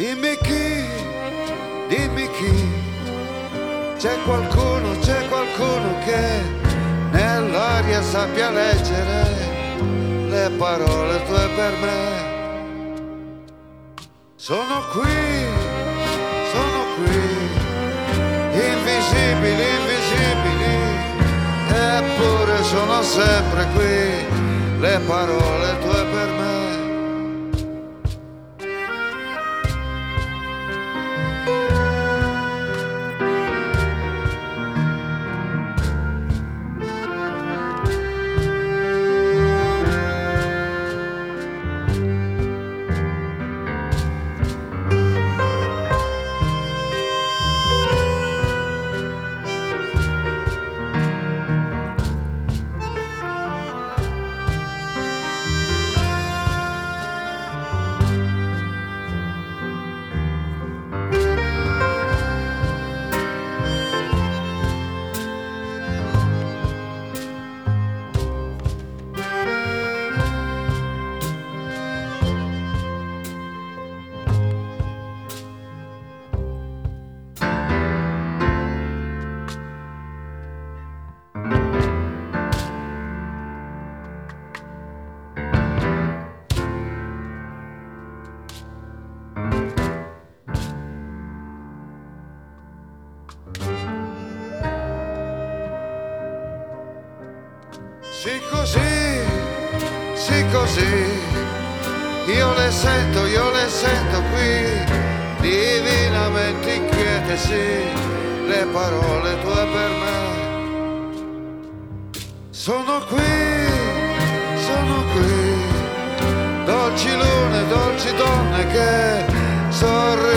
Dimmi chi, c'è qualcuno che nell'aria sappia leggere le parole tue per me. Sono qui, invisibili, eppure sono sempre qui, le parole tue per me. Sì così, io le sento qui, divinamente inquiete, sì, le parole tue per me. Sono qui, dolci lune, dolci donne che sorridono